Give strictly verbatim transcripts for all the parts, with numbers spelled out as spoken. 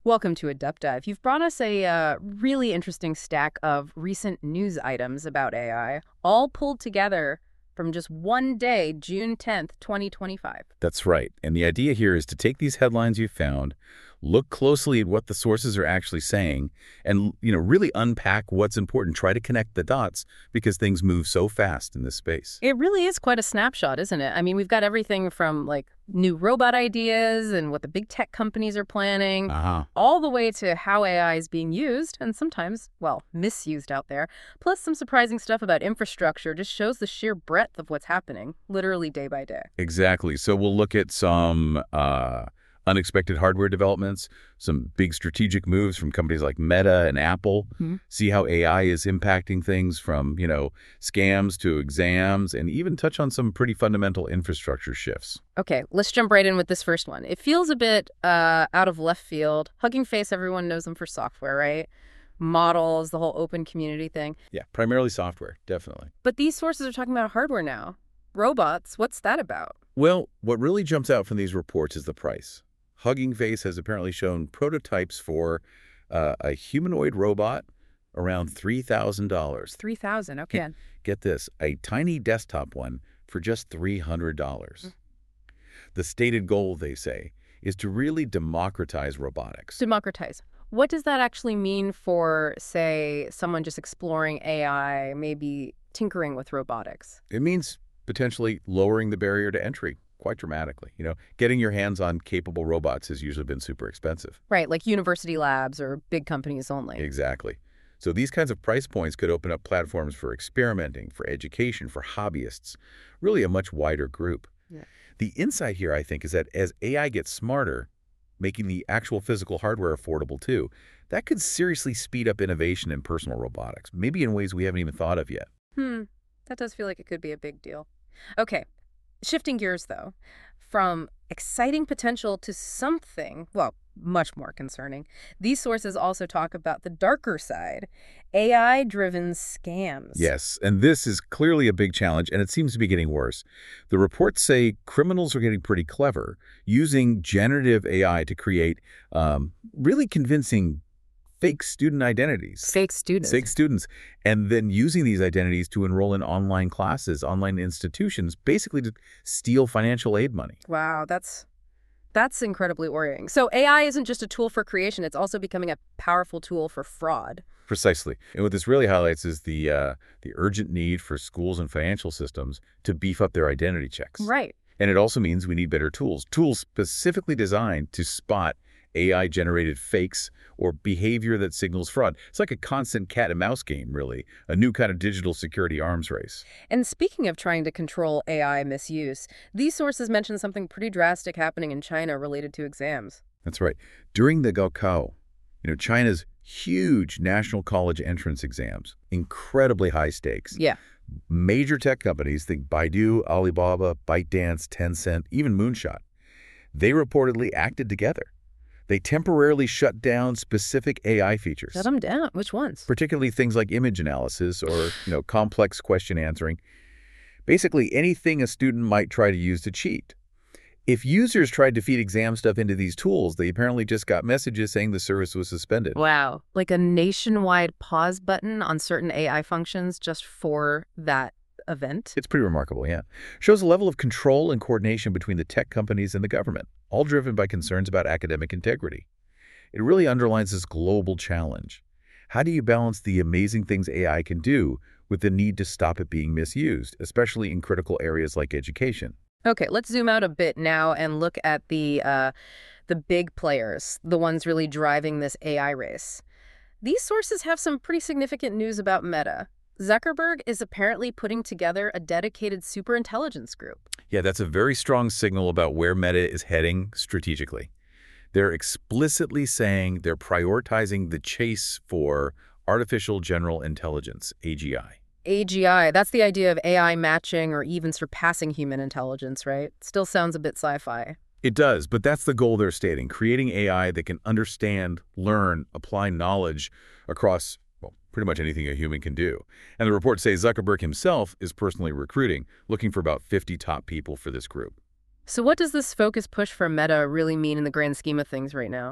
Welcome to a Deep Dive. You've brought us a uh, really interesting stack of recent news items about A I, all pulled together from just one day, June tenth, twenty twenty-five. That's right. And the idea here is to take these headlines you found, look closely at what the sources are actually saying, and you know, really unpack what's important. Try to connect the dots because things move so fast in this space. It really is quite a snapshot, isn't it? I mean, we've got everything from like new robot ideas and what the big tech companies are planning, Uh-huh. all the way to how A I is being used and sometimes, well, misused out there. Plus some surprising stuff about infrastructure just shows the sheer breadth of what's happening, literally day by day. Exactly. So we'll look at some uh, unexpected hardware developments, some big strategic moves from companies like Meta and Apple, Hmm. see how A I is impacting things from, you know, scams to exams, and even touch on some pretty fundamental infrastructure shifts. Okay, let's jump right in with this first one. It feels a bit uh, out of left field. Hugging Face, everyone knows them for software, right? Models, the whole open community thing. Yeah, primarily software, definitely. But these sources are talking about hardware now. Robots, what's that about? Well, what really jumps out from these reports is the price. Hugging Face has apparently shown prototypes for uh, a humanoid robot around three thousand dollars. three thousand dollars, okay. Get this, a tiny desktop one for just three hundred dollars. Mm. The stated goal, they say, is to really democratize robotics. Democratize. What does that actually mean for, say, someone just exploring A I, maybe tinkering with robotics? It means potentially lowering the barrier to entry quite dramatically. You know, getting your hands on capable robots has usually been super expensive. Right, like university labs or big companies only. Exactly. So these kinds of price points could open up platforms for experimenting, for education, for hobbyists, really a much wider group. Yeah. The insight here, I think, is that as A I gets smarter, making the actual physical hardware affordable too, that could seriously speed up innovation in personal robotics, maybe in ways we haven't even thought of yet. Hmm, that does feel like it could be a big deal. Okay, shifting gears though, from exciting potential to something, well, much more concerning. These sources also talk about the darker side, A I-driven scams. Yes, and this is clearly a big challenge, and it seems to be getting worse. The reports say criminals are getting pretty clever, using generative A I to create um, really convincing fake student identities. Fake students. Fake students, and then using these identities to enroll in online classes, online institutions, basically to steal financial aid money. Wow, that's that's incredibly worrying. So A I isn't just a tool for creation, it's also becoming a powerful tool for fraud. Precisely. And what this really highlights is the uh, the urgent need for schools and financial systems to beef up their identity checks. Right. And it also means we need better tools, tools specifically designed to spot A I-generated fakes or behavior that signals fraud. It's like a constant cat-and-mouse game, really, a new kind of digital security arms race. And speaking of trying to control A I misuse, these sources mention something pretty drastic happening in China related to exams. That's right. During the Gaokao, you know, China's huge national college entrance exams, incredibly high stakes. Yeah. Major tech companies, think Baidu, Alibaba, ByteDance, Tencent, even Moonshot, they reportedly acted together. They temporarily shut down specific A I features. Shut them down. Which ones? Particularly things like image analysis or, you know, complex question answering. Basically anything a student might try to use to cheat. If users tried to feed exam stuff into these tools, they apparently just got messages saying the service was suspended. Wow. Like a nationwide pause button on certain A I functions just for that event? It's pretty remarkable, yeah. Shows a level of control and coordination between the tech companies and the government, all driven by concerns about academic integrity. It really underlines this global challenge. How do you balance the amazing things A I can do with the need to stop it being misused, especially in critical areas like education? Okay, let's zoom out a bit now and look at the uh, the big players, the ones really driving this A I race. These sources have some pretty significant news about Meta. Zuckerberg is apparently putting together a dedicated superintelligence group. Yeah, that's a very strong signal about where Meta is heading strategically. They're explicitly saying they're prioritizing the chase for artificial general intelligence, A G I. A G I, that's the idea of A I matching or even surpassing human intelligence, right? Still sounds a bit sci-fi. It does, but that's the goal they're stating, creating A I that can understand, learn, apply knowledge across, well, pretty much anything a human can do. And the reports say Zuckerberg himself is personally recruiting, looking for about fifty top people for this group. So what does this focus push for Meta really mean in the grand scheme of things right now?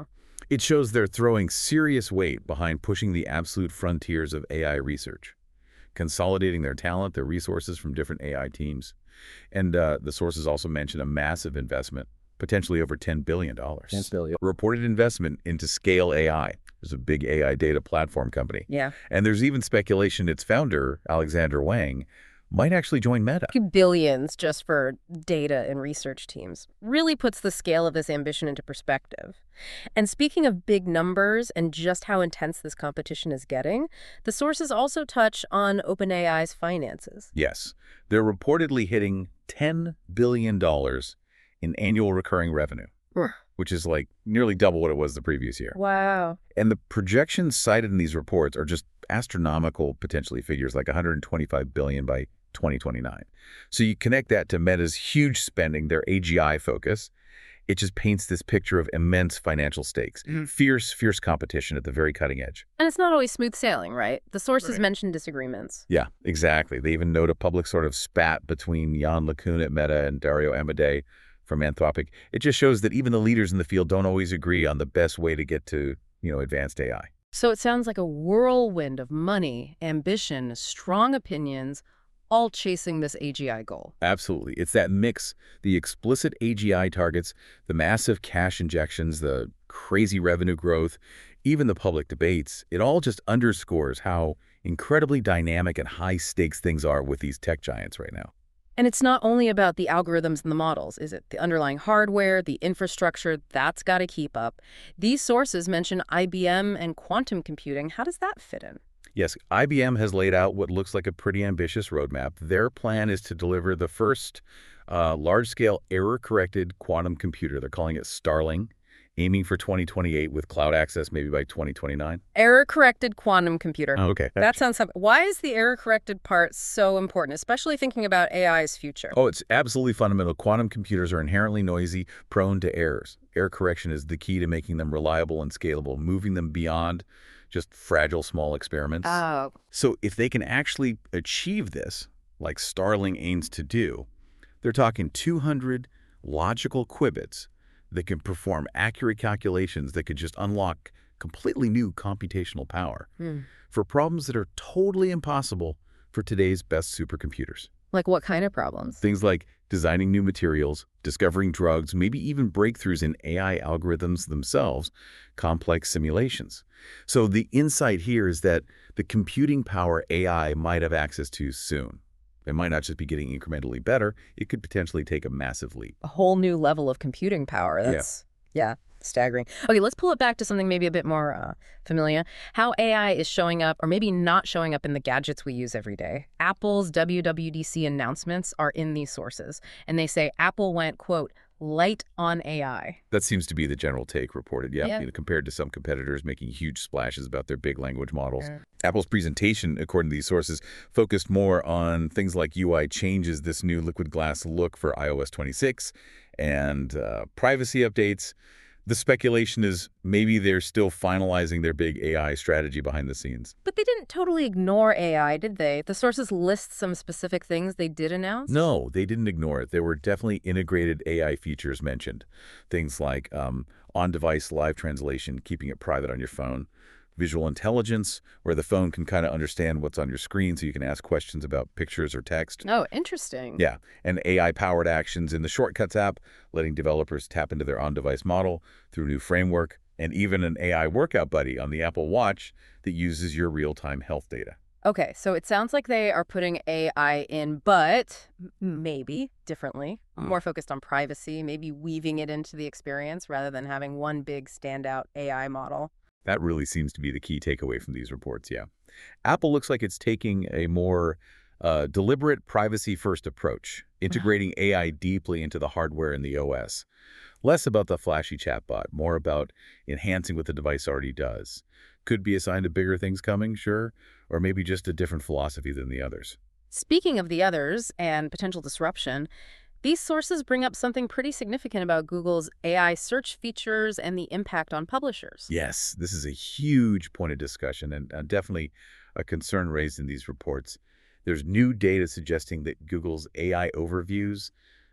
It shows they're throwing serious weight behind pushing the absolute frontiers of A I research, consolidating their talent, their resources from different A I teams. And uh, the sources also mention a massive investment, potentially over ten billion dollars. ten billion dollars. Reported investment into Scale A I. There's a big A I data platform company. Yeah. And there's even speculation its founder, Alexander Wang, might actually join Meta. Billions just for data and research teams really puts the scale of this ambition into perspective. And speaking of big numbers and just how intense this competition is getting, the sources also touch on OpenAI's finances. Yes. They're reportedly hitting ten billion dollars in annual recurring revenue, which is like nearly double what it was the previous year. Wow. And the projections cited in these reports are just astronomical, potentially figures like one hundred twenty-five billion dollars by twenty twenty-nine. So you connect that to Meta's huge spending, their A G I focus. It just paints this picture of immense financial stakes, mm-hmm. fierce, fierce competition at the very cutting edge. And it's not always smooth sailing, right? The sources Right. mention disagreements. Yeah, exactly. They even note a public sort of spat between Jan LeCun at Meta and Dario Amodei from Anthropic. It just shows that even the leaders in the field don't always agree on the best way to get to, you know, advanced A I. So it sounds like a whirlwind of money, ambition, strong opinions, all chasing this A G I goal. Absolutely. It's that mix, the explicit A G I targets, the massive cash injections, the crazy revenue growth, even the public debates. It all just underscores how incredibly dynamic and high stakes things are with these tech giants right now. And it's not only about the algorithms and the models, is it? The underlying hardware, the infrastructure, that's got to keep up. These sources mention I B M and quantum computing. How does that fit in? Yes, I B M has laid out what looks like a pretty ambitious roadmap. Their plan is to deliver the first uh, large-scale error-corrected quantum computer. They're calling it Starling, aiming for twenty twenty-eight with cloud access maybe by twenty twenty-nine. Error-corrected quantum computer. Oh, okay. That sounds something. Why is the error-corrected part so important, especially thinking about A I's future? Oh, it's absolutely fundamental. Quantum computers are inherently noisy, prone to errors. Error correction is the key to making them reliable and scalable, moving them beyond just fragile small experiments. Oh. So if they can actually achieve this, like Starling aims to do, they're talking two hundred logical qubits that can perform accurate calculations that could just unlock completely new computational power Hmm. for problems that are totally impossible for today's best supercomputers. Like what kind of problems? Things like designing new materials, discovering drugs, maybe even breakthroughs in A I algorithms themselves, complex simulations. So the insight here is that the computing power A I might have access to soon. It might not just be getting incrementally better, it could potentially take a massive leap. A whole new level of computing power. That's, yeah, staggering. Okay, let's pull it back to something maybe a bit more uh, familiar. How A I is showing up, or maybe not showing up in the gadgets we use every day. Apple's W W D C announcements are in these sources, and they say Apple went, quote, light on A I. That seems to be the general take reported, yeah, Yeah. You know, compared to some competitors making huge splashes about their big language models. Yeah. Apple's presentation, according to these sources, focused more on things like U I changes, this new liquid glass look for i O S twenty-six, and uh, privacy updates. The speculation is maybe they're still finalizing their big A I strategy behind the scenes. But they didn't totally ignore A I, did they? The sources list some specific things they did announce? No, they didn't ignore it. There were definitely integrated A I features mentioned. Things like um, on-device live translation, keeping it private on your phone, visual intelligence, where the phone can kind of understand what's on your screen so you can ask questions about pictures or text. Oh, interesting. Yeah, and A I-powered actions in the Shortcuts app, letting developers tap into their on-device model through new framework, and even an A I workout buddy on the Apple Watch that uses your real-time health data. Okay, so it sounds like they are putting A I in, but m- maybe differently, Mm. more focused on privacy, maybe weaving it into the experience rather than having one big standout A I model. That really seems to be the key takeaway from these reports, yeah. Apple looks like it's taking a more uh, deliberate privacy-first approach, integrating A I deeply into the hardware and the O S. Less about the flashy chatbot, more about enhancing what the device already does. Could be a sign of bigger things coming, sure, or maybe just a different philosophy than the others. Speaking of the others and potential disruption, these sources bring up something pretty significant about Google's A I search features and the impact on publishers. Yes, this is a huge point of discussion and uh, definitely a concern raised in these reports. There's new data suggesting that Google's A I overviews,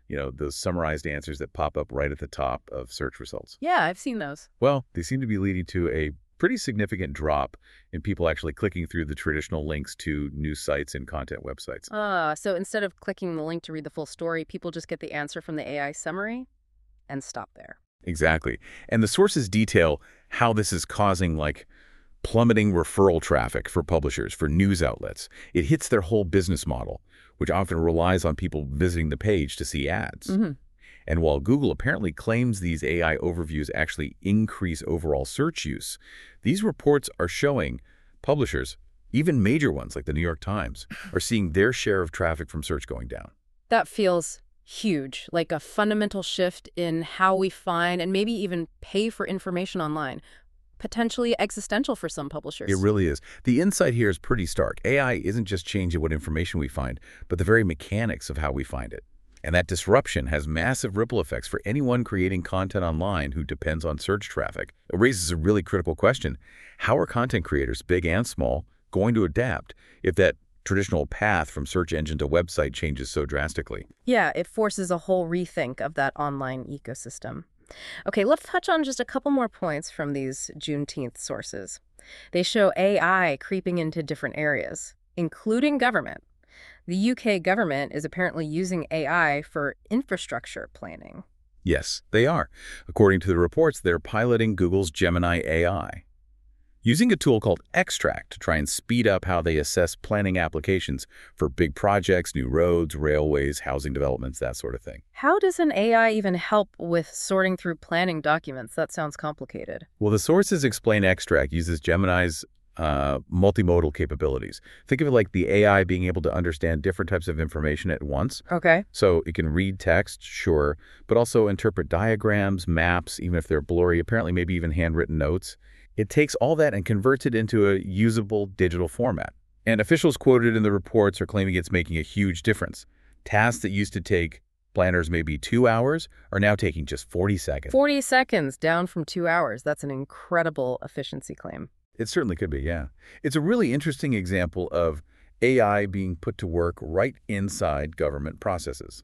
You know, those summarized answers that pop up right at the top of search results. Yeah, I've seen those. Well, they seem to be leading to a pretty significant drop in people actually clicking through the traditional links to news sites and content websites. Ah, so instead of clicking the link to read the full story, people just get the answer from the A I summary and stop there. Exactly. And the sources detail how this is causing, like, plummeting referral traffic for publishers, for news outlets. It hits their whole business model, which often relies on people visiting the page to see ads. Mm-hmm. And while Google apparently claims these A I overviews actually increase overall search use, these reports are showing publishers, even major ones like the New York Times, are seeing their share of traffic from search going down. That feels huge, like a fundamental shift in how we find and maybe even pay for information online. Potentially existential for some publishers. It really is. The insight here is pretty stark. A I isn't just changing what information we find, but the very mechanics of how we find it. And that disruption has massive ripple effects for anyone creating content online who depends on search traffic. It raises a really critical question. How are content creators, big and small, going to adapt if that traditional path from search engine to website changes so drastically? Yeah, it forces a whole rethink of that online ecosystem. Okay, let's touch on just a couple more points from these Juneteenth sources. They show A I creeping into different areas, including government. The U K government is apparently using A I for infrastructure planning. Yes, they are. According to the reports, they're piloting Google's Gemini A I, using a tool called Extract to try and speed up how they assess planning applications for big projects, new roads, railways, housing developments, that sort of thing. How does an A I even help with sorting through planning documents? That sounds complicated. Well, the sources explain Extract uses Gemini's uh, multimodal capabilities. Think of it like the A I being able to understand different types of information at once. Okay. So it can read text, sure, but also interpret diagrams, maps, even if they're blurry, apparently maybe even handwritten notes. It takes all that and converts it into a usable digital format. And officials quoted in the reports are claiming it's making a huge difference. Tasks that used to take planners maybe two hours are now taking just forty seconds. forty seconds, down from two hours. That's an incredible efficiency claim. It certainly could be, yeah. It's a really interesting example of A I being put to work right inside government processes.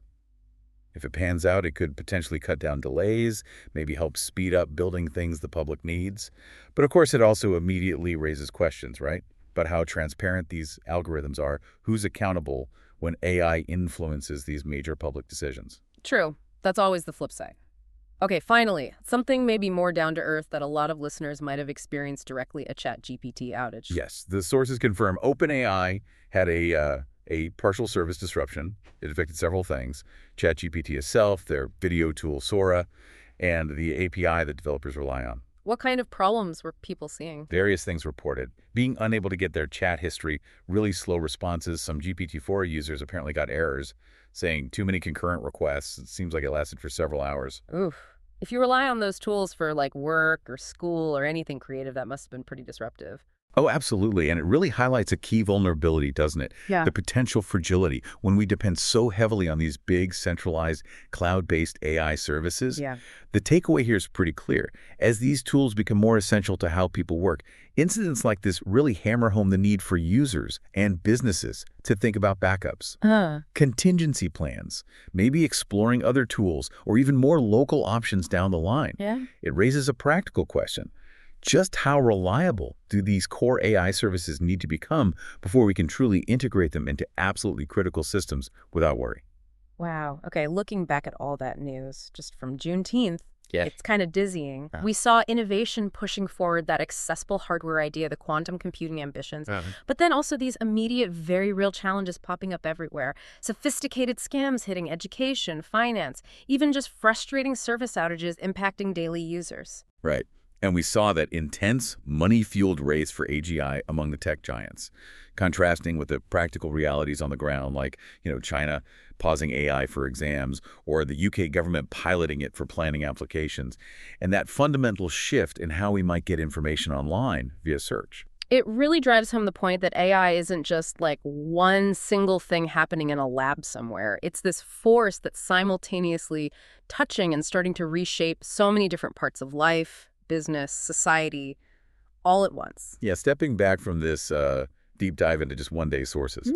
If it pans out, it could potentially cut down delays, maybe help speed up building things the public needs. But of course, it also immediately raises questions, right? About how transparent these algorithms are, who's accountable when A I influences these major public decisions. True. That's always the flip side. Okay, finally, something maybe more down to earth that a lot of listeners might have experienced directly, a ChatGPT outage. Yes, the sources confirm OpenAI had a uh, a partial service disruption. It affected several things: ChatGPT itself, their video tool Sora, and the A P I that developers rely on. What kind of problems were people seeing? Various things reported. Being unable to get their chat history, really slow responses. Some G P T four users apparently got errors saying too many concurrent requests. It seems like it lasted for several hours. Oof. If you rely on those tools for like work or school or anything creative, that must have been pretty disruptive. Oh, absolutely. And it really highlights a key vulnerability, doesn't it? Yeah. The potential fragility when we depend so heavily on these big, centralized, cloud-based A I services. Yeah. The takeaway here is pretty clear. As these tools become more essential to how people work, incidents like this really hammer home the need for users and businesses to think about backups, Uh, contingency plans, maybe exploring other tools, or even more local options down the line. yeah. It raises a practical question. Just how reliable do these core A I services need to become before we can truly integrate them into absolutely critical systems without worry? Wow. Okay, looking back at all that news, just from Juneteenth, Yeah. it's kind of dizzying. Uh-huh. We saw innovation pushing forward that accessible hardware idea, the quantum computing ambitions, but then also these immediate, very real challenges popping up everywhere. Sophisticated scams hitting education, finance, even just frustrating service outages impacting daily users. Right. And we saw that intense, money-fueled race for A G I among the tech giants, contrasting with the practical realities on the ground, like, you know, China pausing A I for exams, or the U K government piloting it for planning applications, and that fundamental shift in how we might get information online via search. It really drives home the point that A I isn't just like one single thing happening in a lab somewhere. It's this force that's simultaneously touching and starting to reshape so many different parts of life, business, society, all at once. Yeah, stepping back from this uh, deep dive into just one-day sources, Mhm.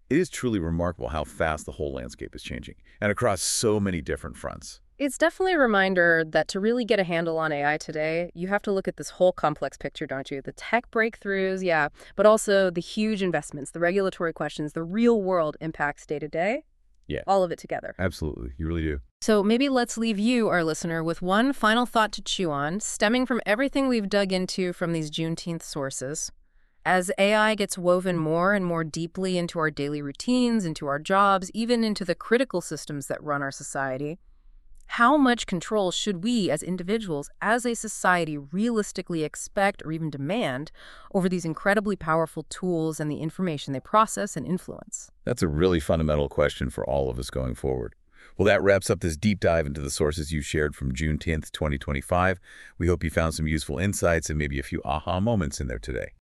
It is truly remarkable how fast the whole landscape is changing, and across so many different fronts. It's definitely a reminder that to really get a handle on A I today, you have to look at this whole complex picture, don't you? The tech breakthroughs, yeah, but also the huge investments, the regulatory questions, the real world impacts day to day. Yeah. All of it together. Absolutely. You really do. So maybe let's leave you, our listener, with one final thought to chew on, stemming from everything we've dug into from these Juneteenth sources. As A I gets woven more and more deeply into our daily routines, into our jobs, even into the critical systems that run our society, how much control should we as individuals, as a society, realistically expect or even demand over these incredibly powerful tools and the information they process and influence? That's a really fundamental question for all of us going forward. Well, that wraps up this deep dive into the sources you shared from June tenth, twenty twenty-five. We hope you found some useful insights and maybe a few aha moments in there today.